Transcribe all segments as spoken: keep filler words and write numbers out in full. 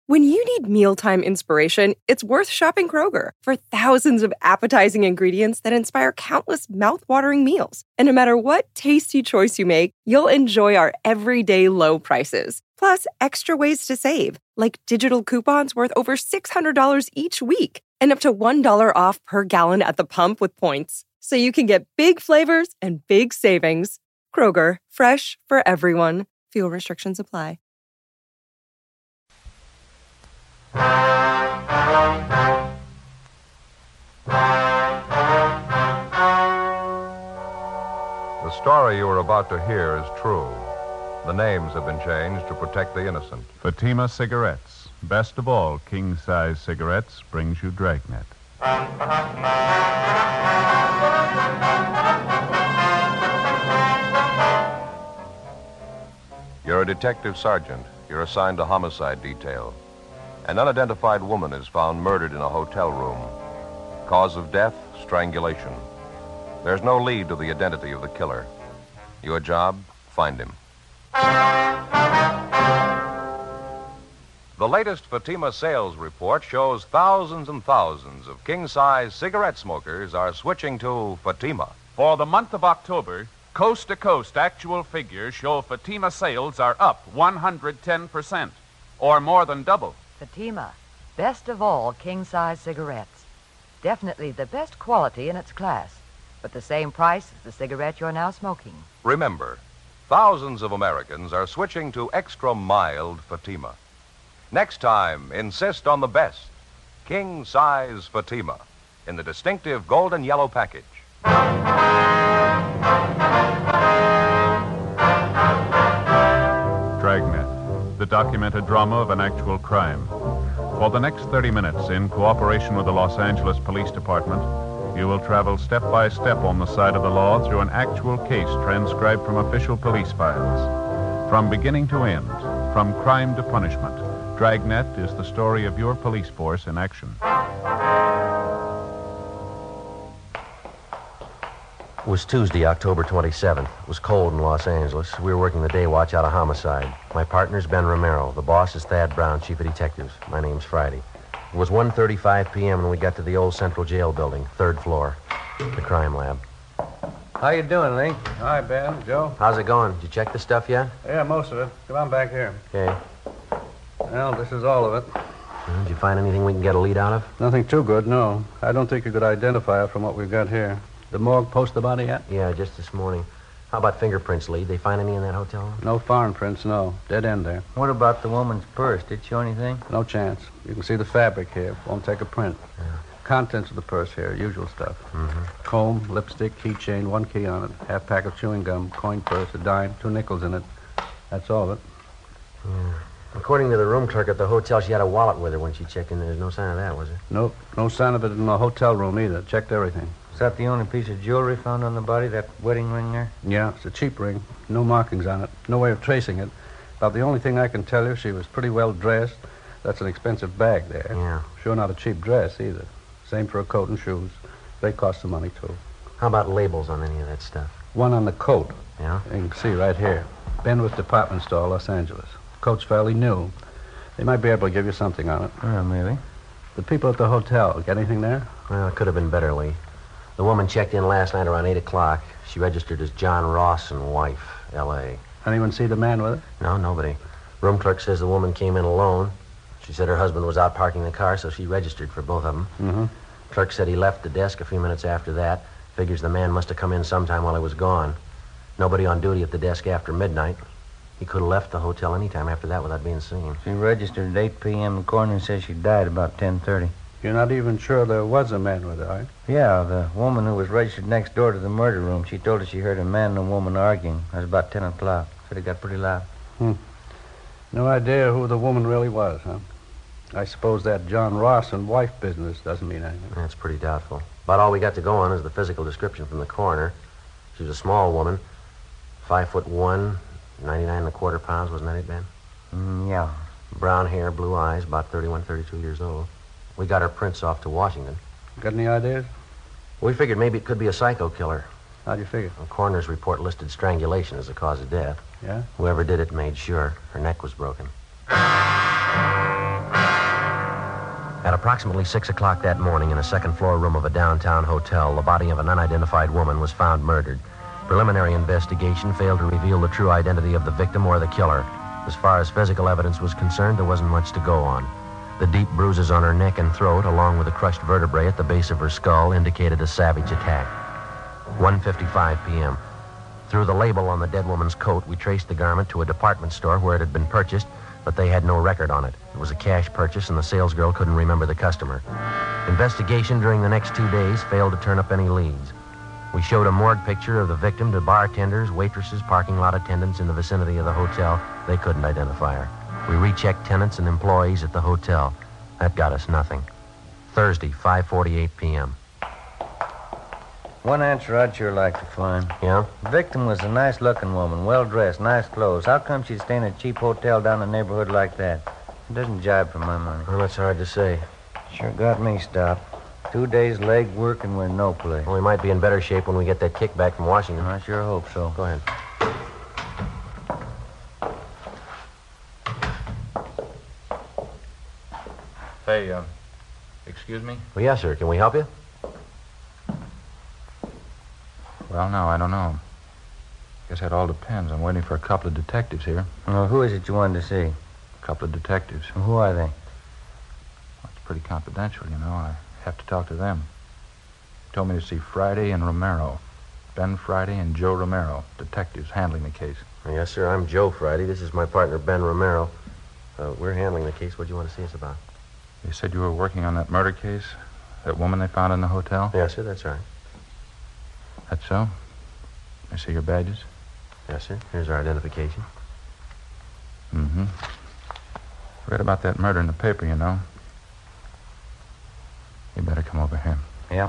When you need mealtime inspiration, it's worth shopping Kroger for thousands of appetizing ingredients that inspire countless mouth-watering meals. And no matter what tasty choice you make, you'll enjoy our everyday low prices. Plus, extra ways to save, like digital coupons worth over six hundred dollars each week and up to one dollar off per gallon at the pump with points. So you can get big flavors and big savings. Kroger, fresh for everyone. Fuel restrictions apply. The story you are about to hear is true. The names have been changed to protect the innocent. Fatima Cigarettes. Best of all, king-size cigarettes brings you Dragnet. You're a detective sergeant. You're assigned to homicide detail. An unidentified woman is found murdered in a hotel room. Cause of death, strangulation. There's no lead to the identity of the killer. Your job, find him. The latest Fatima sales report shows thousands and thousands of king-size cigarette smokers are switching to Fatima. For the month of October, coast-to-coast actual figures show Fatima sales are up one hundred ten percent, or more than double. Fatima, best of all king-size cigarettes. Definitely the best quality in its class, but the same price as the cigarette you're now smoking. Remember, thousands of Americans are switching to extra mild Fatima. Next time, insist on the best, king-size Fatima, in the distinctive golden yellow package. Dragnet, the documented drama of an actual crime. For the next thirty minutes, in cooperation with the Los Angeles Police Department, you will travel step by step on the side of the law through an actual case transcribed from official police files. From beginning to end, from crime to punishment, Dragnet is the story of your police force in action. It was Tuesday, October twenty-seventh. It was cold in Los Angeles. We were working the day watch out of homicide. My partner's Ben Romero. The boss is Thad Brown, chief of detectives. My name's Friday. It was one thirty-five p.m. when we got to the old Central Jail building, third floor, the crime lab. How you doing, Lee? Hi, Ben. Joe? How's it going? Did you check the stuff yet? Yeah, most of it. Come on back here. Okay. Well, this is all of it. Well, did you find anything we can get a lead out of? Nothing too good, no. I don't think you could identify it from what we've got here. The morgue post the body yet? Yeah, just this morning. How about fingerprints, Lee? They find any in that hotel room? No foreign prints, no. Dead end there. What about the woman's purse? Did it show anything? No chance. You can see the fabric here. Won't take a print. Yeah. Contents of the purse here, usual stuff. Mm-hmm. Comb, lipstick, keychain, one key on it, half pack of chewing gum, coin purse, a dime, two nickels in it. That's all of it. Yeah. According to the room clerk at the hotel, she had a wallet with her when she checked in. There's no sign of that, was there? Nope. No sign of it in the hotel room either. Checked everything. Is that the only piece of jewelry found on the body, that wedding ring there? Yeah, it's a cheap ring. No markings on it. No way of tracing it. About the only thing I can tell you, she was pretty well dressed. That's an expensive bag there. Yeah. Sure not a cheap dress either. Same for a coat and shoes. They cost some money, too. How about labels on any of that stuff? One on the coat. Yeah? You can see right here. Benworth Department Store, Los Angeles. Coat's fairly new. They might be able to give you something on it. Yeah, maybe. The people at the hotel, get anything there? Well, it could have been better, Lee. The woman checked in last night around eight o'clock. She registered as John Ross and wife, L A Anyone see the man with her? No, nobody. Room clerk says the woman came in alone. She said her husband was out parking the car, so she registered for both of them. Mm-hmm. Clerk said he left the desk a few minutes after that. Figures the man must have come in sometime while he was gone. Nobody on duty at the desk after midnight. He could have left the hotel any time after that without being seen. She registered at eight p.m. The coroner says she died about ten thirty. You're not even sure there was a man with her, are you? Yeah, the woman who was registered next door to the murder room, she told us she heard a man and a woman arguing. It was about ten o'clock. Said it got pretty loud. Hmm. No idea who the woman really was, huh? I suppose that John Ross and wife business doesn't mean anything. That's pretty doubtful. About all we got to go on is the physical description from the coroner. She was a small woman, five foot one, ninety-nine and a quarter pounds, wasn't that it, Ben? Mm, yeah. Brown hair, blue eyes, about thirty-one, thirty-two years old. We got her prints off to Washington. Got any ideas? We figured maybe it could be a psycho killer. How'd you figure? The coroner's report listed strangulation as the cause of death. Yeah? Whoever did it made sure her neck was broken. approximately six o'clock that morning, in a second-floor room of a downtown hotel, the body of an unidentified woman was found murdered. Preliminary investigation failed to reveal the true identity of the victim or the killer. As far as physical evidence was concerned, there wasn't much to go on. The deep bruises on her neck and throat, along with the crushed vertebrae at the base of her skull, indicated a savage attack. one fifty-five p.m. Through the label on the dead woman's coat, we traced the garment to a department store where it had been purchased, but they had no record on it. It was a cash purchase, and the salesgirl couldn't remember the customer. Investigation during the next two days failed to turn up any leads. We showed a morgue picture of the victim to bartenders, waitresses, parking lot attendants in the vicinity of the hotel. They couldn't identify her. We rechecked tenants and employees at the hotel. That got us nothing. Thursday, five forty-eight p.m. One answer I'd sure like to find. Yeah? The victim was a nice-looking woman, well-dressed, nice clothes. How come she'd stay in a cheap hotel down in a neighborhood like that? It doesn't jibe for my money. Well, that's hard to say. Sure got me stopped. Two days leg work and we're no place. Well, we might be in better shape when we get that kickback from Washington. I sure hope so. Go ahead. Hey, uh, excuse me? Well, yes, sir. Can we help you? Well, no, I don't know. Guess that all depends. I'm waiting for a couple of detectives here. Well, who is it you wanted to see? A couple of detectives. Well, who are they? Well, it's pretty confidential, you know. I have to talk to them. They told me to see Friday and Romero. Ben Friday and Joe Romero, detectives handling the case. Well, yes, sir. I'm Joe Friday. This is my partner, Ben Romero. Uh, we're handling the case. What do you want to see us about? They said you were working on that murder case? That woman they found in the hotel? Yes, sir. That's right. That's so? I see your badges? Yes, sir. Here's our identification. Mm-hmm. Read about that murder in the paper, you know. You better come over here. Yeah.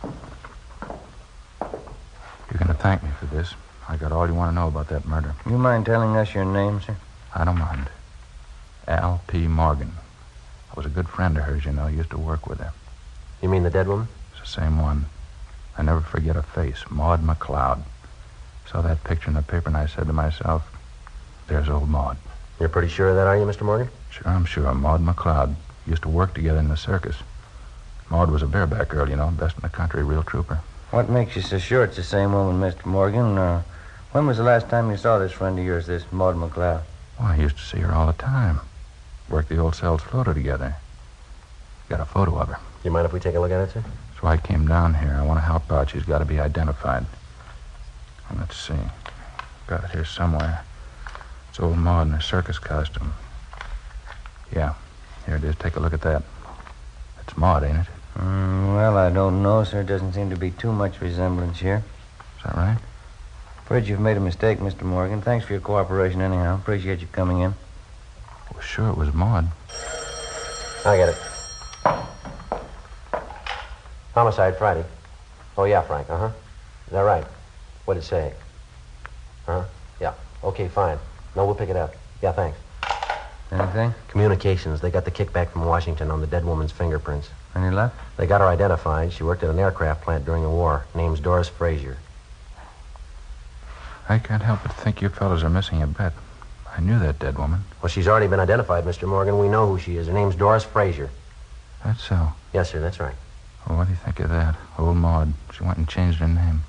You're going to thank me for this. I got all you want to know about that murder. You mind telling us your name, sir? I don't mind. Al P. Morgan. I was a good friend of hers, you know. Used to work with her. You mean the dead woman? It's the same one. I never forget her face, Maud McLeod. Saw that picture in the paper, and I said to myself, there's old Maud. You're pretty sure of that, are you, Mister Morgan? Sure, I'm sure. Maud McLeod. Used to work together in the circus. Maud was a bareback girl, you know, best in the country, real trooper. What makes you so sure it's the same woman, Mister Morgan? Uh, when was the last time you saw this friend of yours, this Maud McLeod? Well, I used to see her all the time. Worked the old cells floater together. Got a photo of her. You mind if we take a look at it, sir? That's why I came down here. I want to help out. She's got to be identified. And let's see. Got it here somewhere. It's old Maud in her circus costume. Yeah, here it is. Take a look at that. That's Maud, ain't it? Mm, well, I don't know, sir. Doesn't seem to be too much resemblance here. Is that right? Afraid you've made a mistake, Mister Morgan. Thanks for your cooperation anyhow. Appreciate you coming in. Well, sure, it was Maud. I get it. Homicide Friday. Oh, yeah, Frank. Uh-huh. Is that right? What'd it say? Uh-huh. Yeah. Okay, fine. No, we'll pick it up. Yeah, thanks. Anything? Communications. They got the kickback from Washington on the dead woman's fingerprints. Any luck? They got her identified. She worked at an aircraft plant during the war. Name's Doris Frazier. I can't help but think you fellas are missing a bet. I knew that dead woman. Well, she's already been identified, Mister Morgan. We know who she is. Her name's Doris Frazier. That's so. Yes, sir, that's right. Well, what do you think of that? Old Maud. She went and changed her name.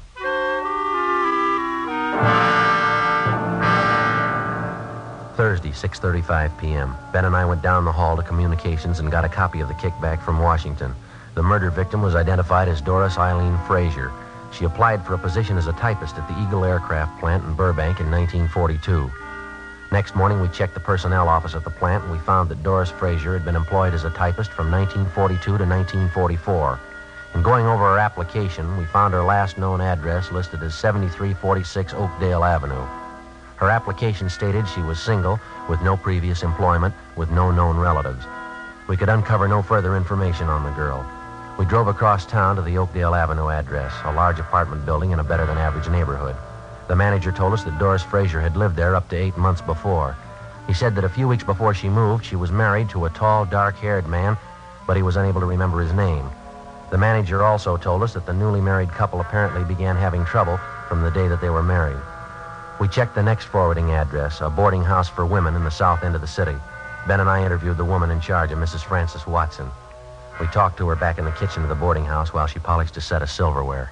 Thursday, six thirty-five p.m. Ben and I went down the hall to communications and got a copy of the kickback from Washington. The murder victim was identified as Doris Eileen Frazier. She applied for a position as a typist at the Eagle Aircraft Plant in Burbank in nineteen forty-two. Next morning, we checked the personnel office at the plant, and we found that Doris Frazier had been employed as a typist from nineteen forty-two to nineteen forty-four. In going over her application, we found her last known address listed as seventy-three forty-six Oakdale Avenue. Her application stated she was single, with no previous employment, with no known relatives. We could uncover no further information on the girl. We drove across town to the Oakdale Avenue address, a large apartment building in a better-than-average neighborhood. The manager told us that Doris Frazier had lived there up to eight months before. He said that a few weeks before she moved, she was married to a tall, dark-haired man, but he was unable to remember his name. The manager also told us that the newly married couple apparently began having trouble from the day that they were married. We checked the next forwarding address, a boarding house for women in the south end of the city. Ben and I interviewed the woman in charge, of Missus Frances Watson. We talked to her back in the kitchen of the boarding house while she polished a set of silverware.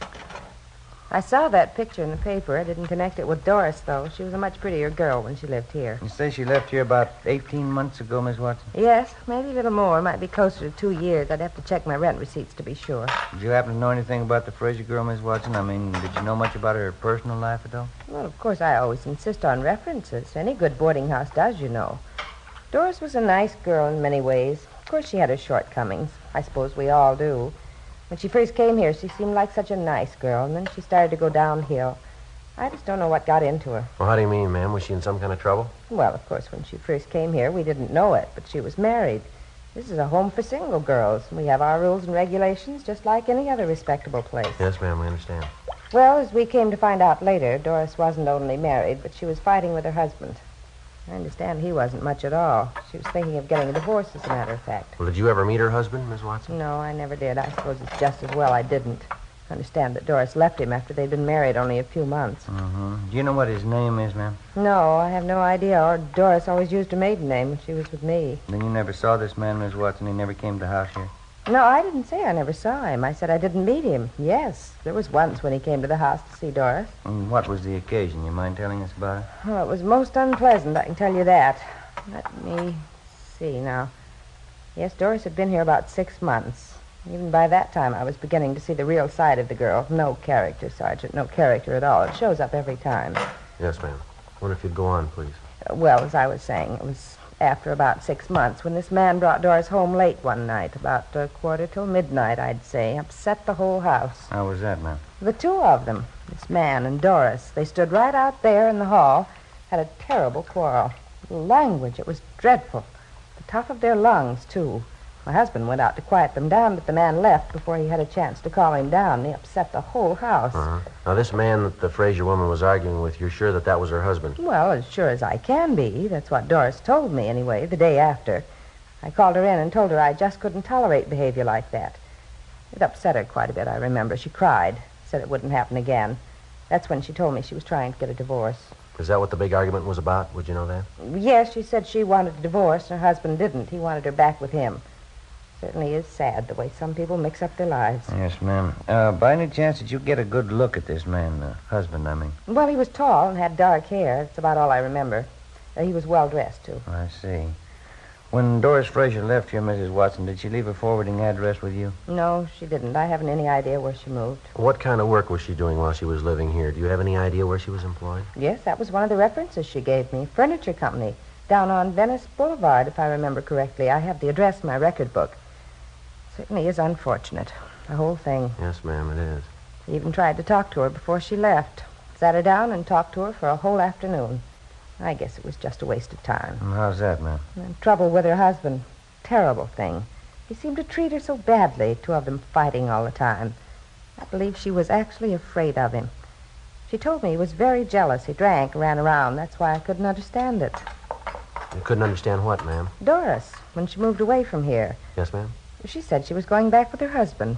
I saw that picture in the paper. I didn't connect it with Doris, though. She was a much prettier girl when she lived here. You say she left here about eighteen months ago, Miss Watson? Yes, maybe a little more. Might be closer to two years. I'd have to check my rent receipts to be sure. Did you happen to know anything about the Fraser girl, Miss Watson? I mean, did you know much about her personal life at all? Well, of course, I always insist on references. Any good boarding house does, you know. Doris was a nice girl in many ways. Of course, she had her shortcomings. I suppose we all do. When she first came here, she seemed like such a nice girl, and then she started to go downhill. I just don't know what got into her. Well, how do you mean, ma'am? Was she in some kind of trouble? Well, of course, when she first came here, we didn't know it, but she was married. This is a home for single girls. We have our rules and regulations just like any other respectable place. Yes, ma'am, I understand. Well, as we came to find out later, Doris wasn't only married, but she was fighting with her husband. I understand he wasn't much at all. She was thinking of getting a divorce, as a matter of fact. Well, did you ever meet her husband, Miss Watson? No, I never did. I suppose it's just as well I didn't. I understand that Doris left him after they'd been married only a few months. Mm-hmm. Do you know what his name is, ma'am? No, I have no idea. Or Doris always used her maiden name when she was with me. Then you never saw this man, Miss Watson? He never came to the house here? No, I didn't say I never saw him. I said I didn't meet him. Yes, there was once when he came to the house to see Doris. And what was the occasion? You mind telling us about it? Oh, it was most unpleasant, I can tell you that. Let me see now. Yes, Doris had been here about six months. Even by that time, I was beginning to see the real side of the girl. No character, Sergeant, no character at all. It shows up every time. Yes, ma'am. I wonder if you'd go on, please. Uh, well, as I was saying, it was after about six months when this man brought Doris home late one night, about a quarter till midnight, I'd say, upset the whole house. How was that, ma'am? The two of them, this man and Doris, they stood right out there in the hall, had a terrible quarrel. The language, it was dreadful. The top of their lungs, too. My husband went out to quiet them down, but the man left before he had a chance to calm him down. He upset the whole house. Uh-huh. Now, this man that the Fraser woman was arguing with, you're sure that that was her husband? Well, as sure as I can be. That's what Doris told me, anyway, the day after. I called her in and told her I just couldn't tolerate behavior like that. It upset her quite a bit, I remember. She cried, said it wouldn't happen again. That's when she told me she was trying to get a divorce. Is that what the big argument was about? Would you know that? Yes, she said she wanted a divorce, and her husband didn't. He wanted her back with him. Certainly is sad the way some people mix up their lives. Yes, ma'am. Uh, by any chance, did you get a good look at this man, uh, husband, I mean? Well, he was tall and had dark hair. That's about all I remember. Uh, he was well-dressed, too. I see. When Doris Fraser left here, Missus Watson, did she leave a forwarding address with you? No, she didn't. I haven't any idea where she moved. What kind of work was she doing while she was living here? Do you have any idea where she was employed? Yes, that was one of the references she gave me. Furniture company, down on Venice Boulevard, if I remember correctly. I have the address in my record book. Certainly is unfortunate, the whole thing. Yes, ma'am, it is. I even tried to talk to her before she left. Sat her down and talked to her for a whole afternoon. I guess it was just a waste of time. And how's that, ma'am? And trouble with her husband. Terrible thing. He seemed to treat her so badly, two of them fighting all the time. I believe she was actually afraid of him. She told me he was very jealous. He drank and ran around. That's why I couldn't understand it. You couldn't understand what, ma'am? Doris, when she moved away from here. Yes, ma'am? She said she was going back with her husband.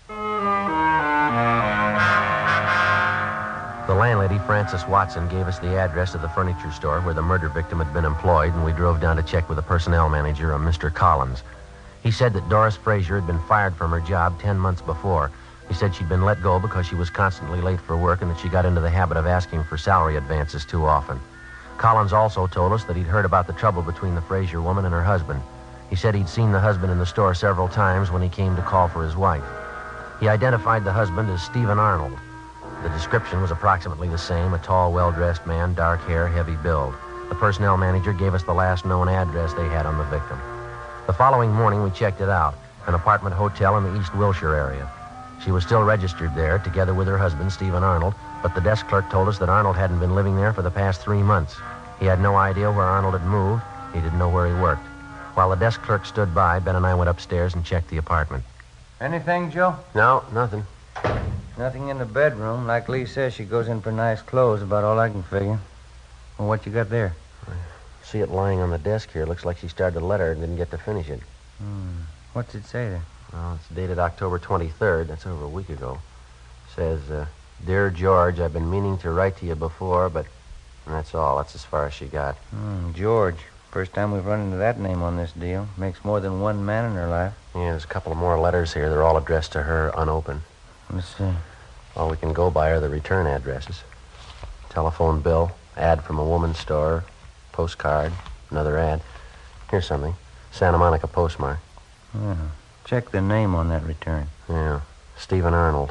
The landlady, Frances Watson, gave us the address of the furniture store where the murder victim had been employed, and we drove down to check with the personnel manager, a Mister Collins. He said that Doris Fraser had been fired from her job ten months before. He said she'd been let go because she was constantly late for work and that she got into the habit of asking for salary advances too often. Collins also told us that he'd heard about the trouble between the Fraser woman and her husband. He said he'd seen the husband in the store several times when he came to call for his wife. He identified the husband as Stephen Arnold. The description was approximately the same, a tall, well-dressed man, dark hair, heavy build. The personnel manager gave us the last known address they had on the victim. The following morning, we checked it out, an apartment hotel in the East Wilshire area. She was still registered there, together with her husband, Stephen Arnold, but the desk clerk told us that Arnold hadn't been living there for the past three months. He had no idea where Arnold had moved. He didn't know where he worked. While the desk clerk stood by, Ben and I went upstairs and checked the apartment. Anything, Joe? No, nothing. Nothing in the bedroom. Like Lee says, she goes in for nice clothes, about all I can figure. Well, what you got there? I see it lying on the desk here. Looks like she started a letter and didn't get to finish it. Hmm. What's it say there? Well, it's dated October twenty-third. That's over a week ago. It says, uh, Dear George, I've been meaning to write to you before, but... And that's all. That's as far as she got. Hmm, George. First time we've run into that name on this deal. Makes more than one man in her life. Yeah, there's a couple of more letters here. They're all addressed to her unopened. Let's see. All we can go by are the return addresses. Telephone bill, ad from a woman's store, postcard, another ad. Here's something. Santa Monica postmark. Yeah. Check the name on that return. Yeah. Stephen Arnold.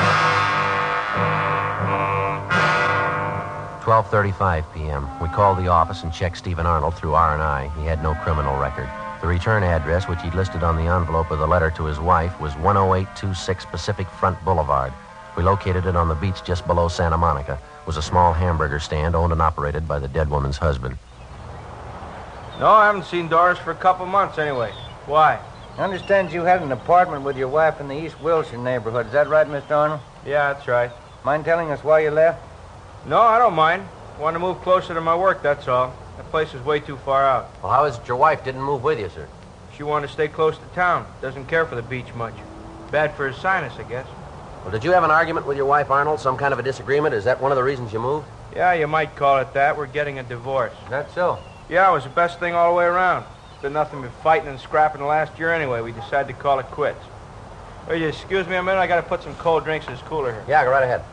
twelve thirty-five p.m. We called the office and checked Stephen Arnold through R and I. He had no criminal record. The return address, which he'd listed on the envelope of the letter to his wife, was one oh eight two six Pacific Front Boulevard. We located it on the beach just below Santa Monica. It was a small hamburger stand owned and operated by the dead woman's husband. No, I haven't seen Doris for a couple months anyway. Why? I understand you had an apartment with your wife in the East Wilshire neighborhood. Is that right, Mister Arnold? Yeah, that's right. Mind telling us why you left? No, I don't mind. Want to move closer to my work, that's all. That place is way too far out. Well, how is it your wife didn't move with you, sir? She wanted to stay close to town. Doesn't care for the beach much. Bad for his sinus, I guess. Well, did you have an argument with your wife, Arnold? Some kind of a disagreement? Is that one of the reasons you moved? Yeah, you might call it that. We're getting a divorce. That's so. Yeah, it was the best thing all the way around. Been nothing but fighting and scrapping the last year anyway. We decided to call it quits. Will you excuse me a minute? I got to put some cold drinks in this cooler here. Yeah, go right ahead.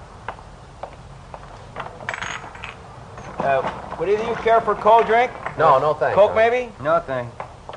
Uh, would either of you care for a cold drink? No, no thanks. Coke, maybe? No, thanks.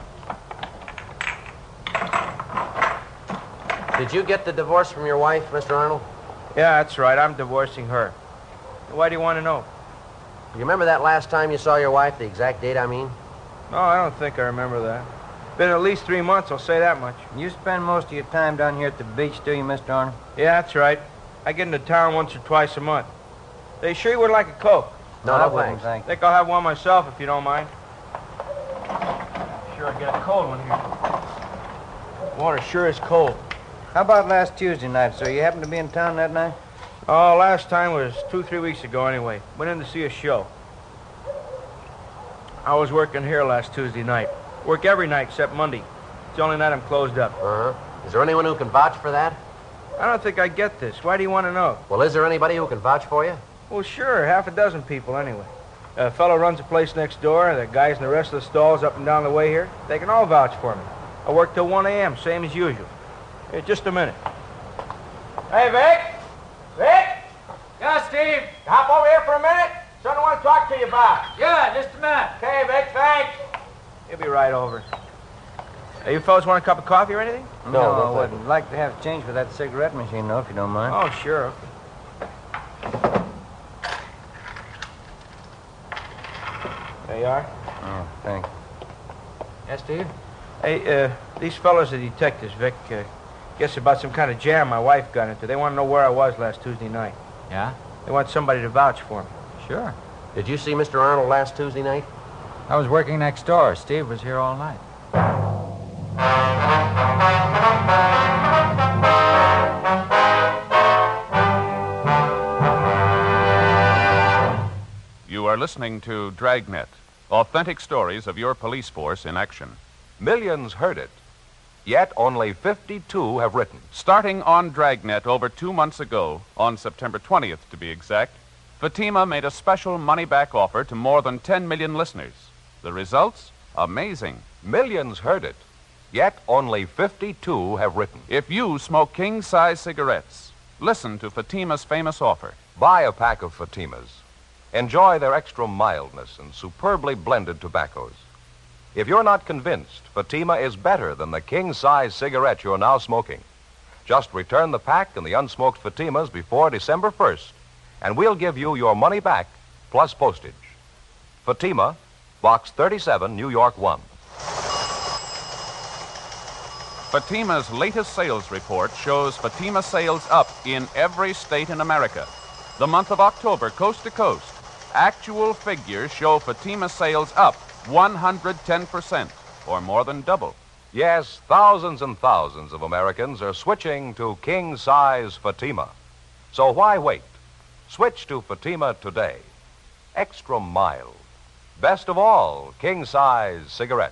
Did you get the divorce from your wife, Mister Arnold? Yeah, that's right. I'm divorcing her. Why do you want to know? You remember that last time you saw your wife, the exact date, I mean? No, I don't think I remember that. Been at least three months, I'll say that much. You spend most of your time down here at the beach, do you, Mister Arnold? Yeah, that's right. I get into town once or twice a month. They sure you would like a Coke? No, I no, wouldn't, thanks. thank you. Think I'll have one myself if you don't mind. Sure, I get a cold one here. Water sure is cold. How about last Tuesday night, sir? You happened to be in town that night? Oh, last time was two, three weeks ago anyway. Went in to see a show. I was working here last Tuesday night. Work every night except Monday. It's the only night I'm closed up. Uh-huh. Is there anyone who can vouch for that? I don't think I get this. Why do you want to know? Well, is there anybody who can vouch for you? Well, sure. Half a dozen people anyway. A fellow runs a place next door. The guys in the rest of the stalls up and down the way here, they can all vouch for me. I work till one a.m., same as usual. Here, just a minute. Hey, Vic! Vic! Yeah, Steve. Hop over here for a minute. Something I want to talk to you about. Yeah, just a minute. Okay, Vic, thanks. He'll be right over. Hey, you fellas want a cup of coffee or anything? No, No, I no, wouldn't. Like to have change for that cigarette machine, though, if you don't mind. Oh, sure. Okay. There you are. Oh, thanks. Yes, Steve? Hey, uh, these fellas are detectives, Vic. Uh, guess about some kind of jam my wife got into. They want to know where I was last Tuesday night. Yeah? They want somebody to vouch for me. Sure. Did you see Mister Arnold last Tuesday night? I was working next door. Steve was here all night. You are listening to Dragnet, authentic stories of your police force in action. Millions heard it, yet only fifty-two have written. Starting on Dragnet over two months ago, on September twentieth to be exact, Fatima made a special money-back offer to more than ten million listeners. The results? Amazing. Millions heard it, yet only fifty-two have written. If you smoke king-size cigarettes, listen to Fatima's famous offer. Buy a pack of Fatimas. Enjoy their extra mildness and superbly blended tobaccos. If you're not convinced Fatima is better than the king-size cigarette you're now smoking, just return the pack and the unsmoked Fatimas before December first, and we'll give you your money back plus postage. Fatima, Box thirty-seven, New York one. Fatima's latest sales report shows Fatima sales up in every state in America. The month of October, coast to coast, actual figures show Fatima sales up one hundred ten percent, or more than double. Yes, thousands and thousands of Americans are switching to king-size Fatima. So why wait? Switch to Fatima today. Extra mild. Best of all, king-size cigarettes.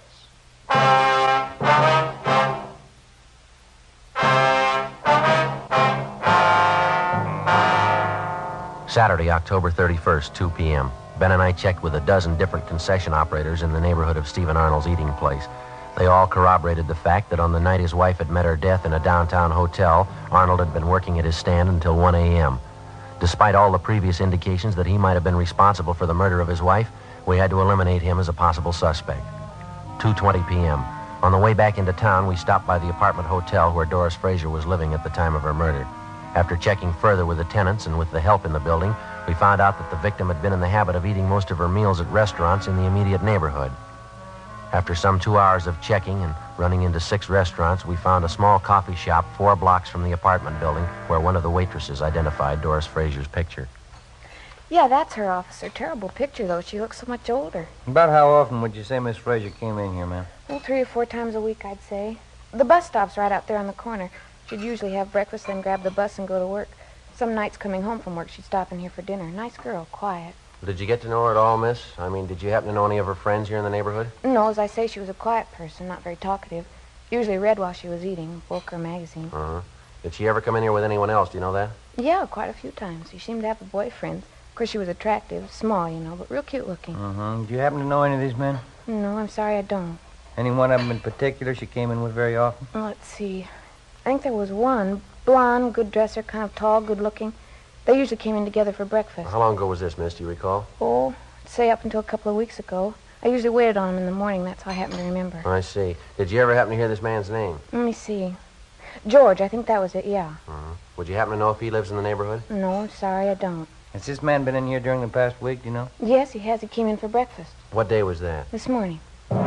Saturday, October thirty-first, two p.m. Ben and I checked with a dozen different concession operators in the neighborhood of Stephen Arnold's eating place. They all corroborated the fact that on the night his wife had met her death in a downtown hotel, Arnold had been working at his stand until one a.m. Despite all the previous indications that he might have been responsible for the murder of his wife, we had to eliminate him as a possible suspect. two twenty p.m. On the way back into town, we stopped by the apartment hotel where Doris Frazier was living at the time of her murder. After checking further with the tenants and with the help in the building, we found out that the victim had been in the habit of eating most of her meals at restaurants in the immediate neighborhood. After some two hours of checking and running into six restaurants, we found a small coffee shop four blocks from the apartment building where one of the waitresses identified Doris Frazier's picture. Yeah, that's her, officer. Terrible picture, though. She looks so much older. About how often would you say Miss Frazier came in here, ma'am? Well, three or four times a week, I'd say. The bus stop's right out there on the corner. She'd usually have breakfast, then grab the bus and go to work. Some nights coming home from work, she'd stop in here for dinner. Nice girl, quiet. Did you get to know her at all, miss? I mean, did you happen to know any of her friends here in the neighborhood? No, as I say, she was a quiet person, not very talkative. Usually read while she was eating, book or magazine. Uh-huh. Did she ever come in here with anyone else? Do you know that? Yeah, quite a few times. She seemed to have a boyfriend. Of course, she was attractive, small, you know, but real cute looking. Uh-huh. Do you happen to know any of these men? No, I'm sorry I don't. Any one of them in particular she came in with very often? Well, let's see. I think there was one, blonde, good dresser, kind of tall, good looking. They usually came in together for breakfast. How long ago was this, miss? Do you recall? Oh, I'd say up until a couple of weeks ago. I usually waited on him in the morning. That's how I happen to remember. I see. Did you ever happen to hear this man's name? Let me see. George, I think that was it, yeah. Uh-huh. Would you happen to know if he lives in the neighborhood? No, I'm sorry, I don't. Has this man been in here during the past week, do you know? Yes, he has. He came in for breakfast. What day was that? This morning.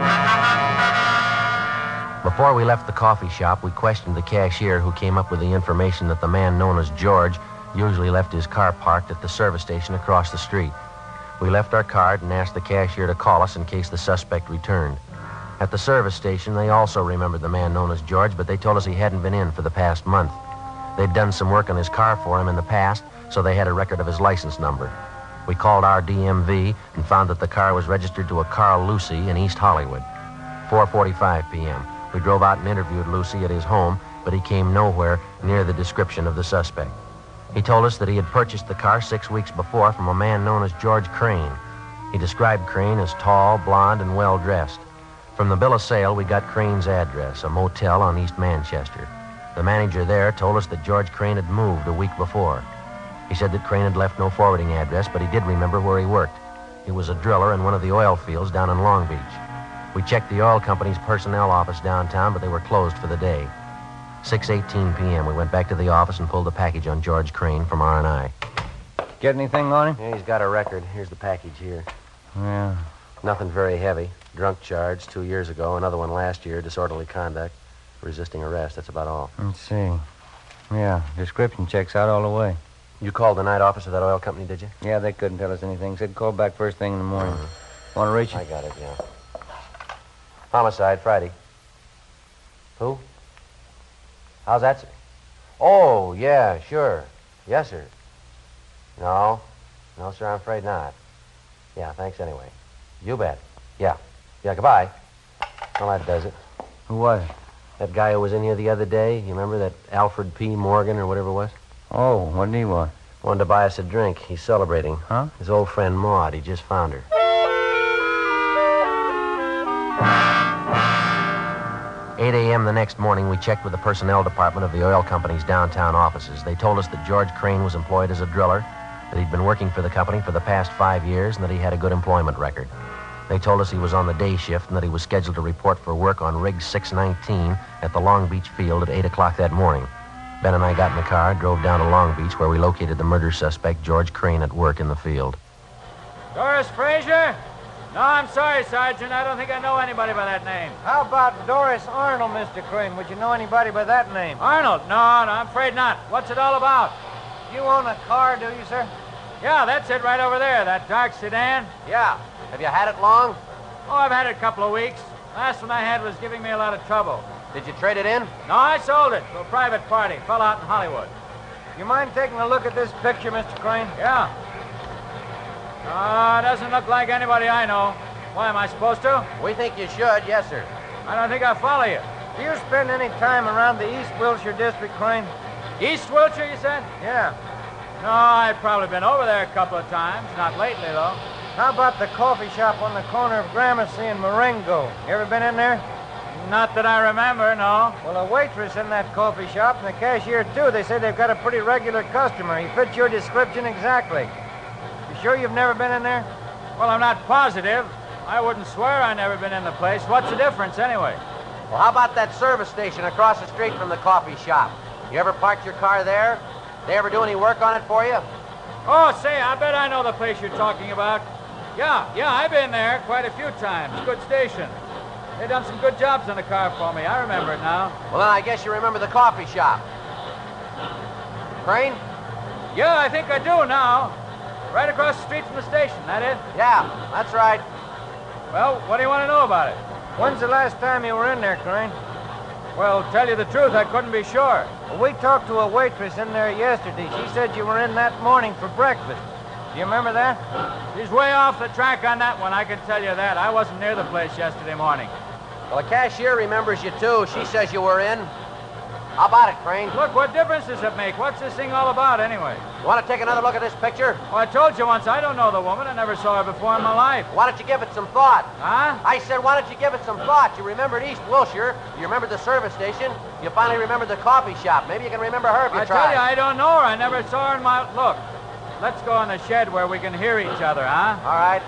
Before we left the coffee shop, we questioned the cashier who came up with the information that the man known as George usually left his car parked at the service station across the street. We left our card and asked the cashier to call us in case the suspect returned. At the service station, they also remembered the man known as George, but they told us he hadn't been in for the past month. They'd done some work on his car for him in the past, so they had a record of his license number. We called our D M V and found that the car was registered to a Carl Lucy in East Hollywood. four forty-five p.m. We drove out and interviewed Lucy at his home, but he came nowhere near the description of the suspect. He told us that he had purchased the car six weeks before from a man known as George Crane. He described Crane as tall, blonde, and well-dressed. From the bill of sale, we got Crane's address, a motel on East Manchester. The manager there told us that George Crane had moved a week before. He said that Crane had left no forwarding address, but he did remember where he worked. He was a driller in one of the oil fields down in Long Beach. We checked the oil company's personnel office downtown, but they were closed for the day. six eighteen p.m. We went back to the office and pulled a package on George Crane from R and I. Get anything on him? Yeah, he's got a record. Here's the package here. Yeah. Nothing very heavy. Drunk charge two years ago, another one last year, disorderly conduct, resisting arrest. That's about all. Let's see. Yeah, description checks out all the way. You called the night office of that oil company, did you? Yeah, they couldn't tell us anything. Said call back first thing in the morning. Uh-huh. Want to reach it? I got it, yeah. Homicide, Friday. Who? How's that, sir? Oh, yeah, sure. Yes, sir. No. No, sir, I'm afraid not. Yeah, thanks anyway. You bet. Yeah. Yeah, goodbye. Well, that does it. Who was it? That guy who was in here the other day. You remember that Alfred P. Morgan or whatever it was? Oh, what did he want? Wanted to buy us a drink. He's celebrating. Huh? His old friend Maud. He just found her. eight a.m. the next morning, we checked with the personnel department of the oil company's downtown offices. They told us that George Crane was employed as a driller, that he'd been working for the company for the past five years, and that he had a good employment record. They told us he was on the day shift and that he was scheduled to report for work on rig six nineteen at the Long Beach field at eight o'clock that morning. Ben and I got in the car, drove down to Long Beach, where we located the murder suspect, George Crane, at work in the field. Doris Frazier? No, I'm sorry, Sergeant. I don't think I know anybody by that name. How about Doris Arnold, Mister Crane? Would you know anybody by that name? Arnold? No, no, I'm afraid not. What's it all about? You own a car, do you, sir? Yeah, that's it right over there, that dark sedan. Yeah. Have you had it long? Oh, I've had it a couple of weeks. Last one I had was giving me a lot of trouble. Did you trade it in? No, I sold it to a private party. Fell out in Hollywood. You mind taking a look at this picture, Mister Crane? Yeah. Uh, doesn't look like anybody I know. Why, am I supposed to? We think you should, yes, sir. I don't think I'll follow you. Do you spend any time around the East Wilshire district, Crane? East Wilshire, you said? Yeah. No, I've probably been over there a couple of times. Not lately, though. How about the coffee shop on the corner of Gramercy and Marengo? You ever been in there? Not that I remember, no. Well, a waitress in that coffee shop and the cashier, too. They say they've got a pretty regular customer. He fits your description exactly. You sure you've never been in there? Well, I'm not positive. I wouldn't swear I never been in the place. What's the difference, anyway? Well, how about that service station across the street from the coffee shop? You ever parked your car there? They ever do any work on it for you? Oh, say, I bet I know the place you're talking about. Yeah, yeah, I've been there quite a few times. Good station. They done some good jobs on the car for me. I remember it now. Well, then I guess you remember the coffee shop. Crane? Yeah, I think I do now. Right across the street from the station, that it? Yeah, that's right. Well, what do you want to know about it? When's the last time you were in there, Crane? Well, tell you the truth, I couldn't be sure. Well, we talked to a waitress in there yesterday. She said you were in that morning for breakfast. Do you remember that? She's way off the track on that one, I can tell you that. I wasn't near the place yesterday morning. Well, the cashier remembers you, too. She says you were in. How about it, Crane? Look, what difference does it make? What's this thing all about, anyway? You want to take another look at this picture? Well, I told you once, I don't know the woman. I never saw her before in my life. Why don't you give it some thought? Huh? I said, why don't you give it some thought? You remembered East Wilshire. You remembered the service station. You finally remembered the coffee shop. Maybe you can remember her if you I try. tell you, I don't know her. I never saw her in my... Look, let's go in the shed where we can hear each other, huh? All right.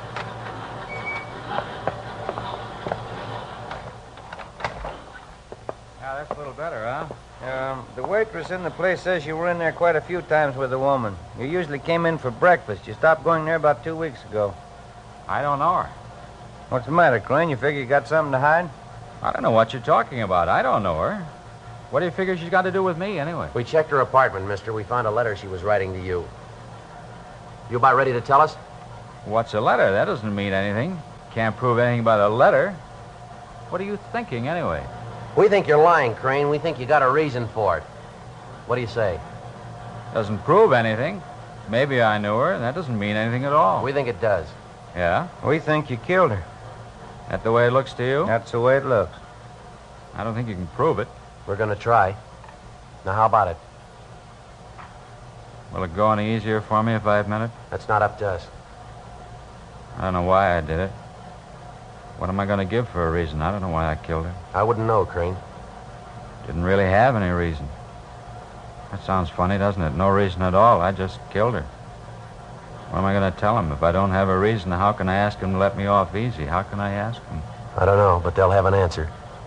Yeah, that's a little better, huh? Um, the waitress in the place says you were in there quite a few times with a woman. You usually came in for breakfast. You stopped going there about two weeks ago. I don't know her. What's the matter, Crane? You figure you got something to hide? I don't know what you're talking about. I don't know her. What do you figure she's got to do with me, anyway? We checked her apartment, mister. We found a letter she was writing to you. You about ready to tell us? What's a letter? That doesn't mean anything. Can't prove anything by the letter. What are you thinking, anyway? We think you're lying, Crane. We think you got a reason for it. What do you say? Doesn't prove anything. Maybe I knew her. That doesn't mean anything at all. We think it does. Yeah? We think you killed her. That the way it looks to you? That's the way it looks. I don't think you can prove it. We're going to try. Now, how about it? Will it go any easier for me if I admit it? That's not up to us. I don't know why I did it. What am I going to give for a reason? I don't know why I killed her. I wouldn't know, Crane. Didn't really have any reason. That sounds funny, doesn't it? No reason at all. I just killed her. What am I going to tell him? If I don't have a reason, how can I ask him to let me off easy? How can I ask him? I don't know, but they'll have an answer.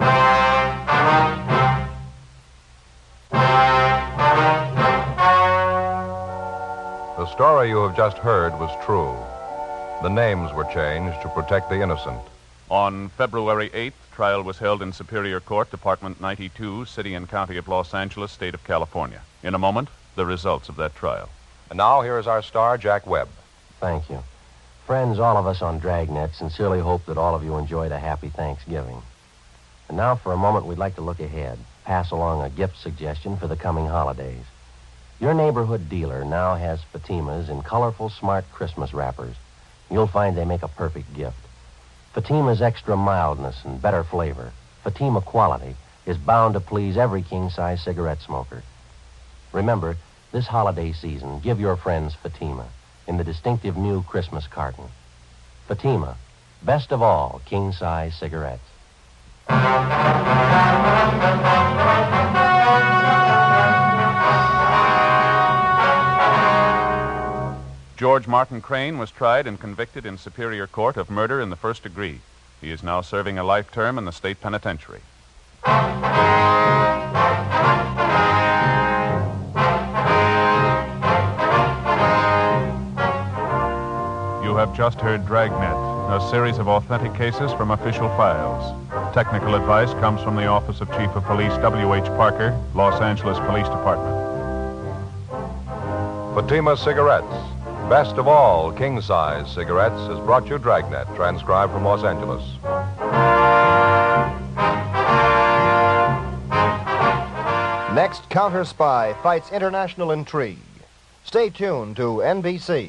The story you have just heard was true. The names were changed to protect the innocent. On February eighth, trial was held in Superior Court, Department ninety-two, City and County of Los Angeles, State of California. In a moment, the results of that trial. And now, here is our star, Jack Webb. Thank you. Friends, all of us on Dragnet sincerely hope that all of you enjoyed a happy Thanksgiving. And now, for a moment, we'd like to look ahead, pass along a gift suggestion for the coming holidays. Your neighborhood dealer now has Fatimas in colorful, smart Christmas wrappers. You'll find they make a perfect gift. Fatima's extra mildness and better flavor, Fatima quality, is bound to please every king-size cigarette smoker. Remember, this holiday season, give your friends Fatima in the distinctive new Christmas carton. Fatima, best of all king-size cigarettes. George Martin Crane was tried and convicted in Superior Court of murder in the first degree. He is now serving a life term in the state penitentiary. You have just heard Dragnet, a series of authentic cases from official files. Technical advice comes from the Office of Chief of Police W H Parker, Los Angeles Police Department. Fatima Cigarettes, best of all king-size cigarettes, has brought you Dragnet, transcribed from Los Angeles. Next, Counter Spy fights international intrigue. Stay tuned to N B C.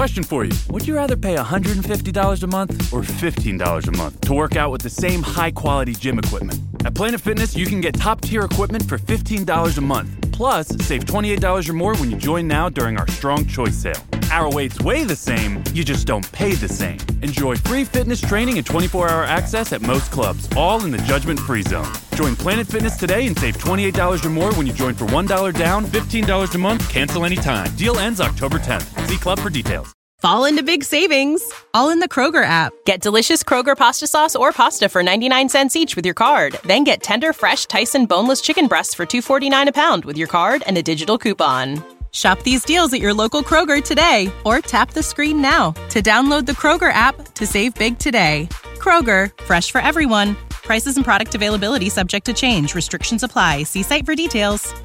Question for you. Would you rather pay one hundred fifty dollars a month or fifteen dollars a month to work out with the same high-quality gym equipment? At Planet Fitness, you can get top-tier equipment for fifteen dollars a month. Plus, save twenty-eight dollars or more when you join now during our Strong Choice sale. Our weights weigh the same, you just don't pay the same. Enjoy free fitness training and twenty-four hour access at most clubs, all in the judgment-free zone. Join Planet Fitness today and save twenty-eight dollars or more when you join for one dollar down, fifteen dollars a month, cancel anytime. Deal ends October tenth. See club for details. Fall into big savings, all in the Kroger app. Get delicious Kroger pasta sauce or pasta for ninety-nine cents each with your card. Then get tender, fresh Tyson boneless chicken breasts for two forty-nine a pound with your card and a digital coupon. Shop these deals at your local Kroger today or tap the screen now to download the Kroger app to save big today. Kroger, fresh for everyone. Prices and product availability subject to change. Restrictions apply. See site for details.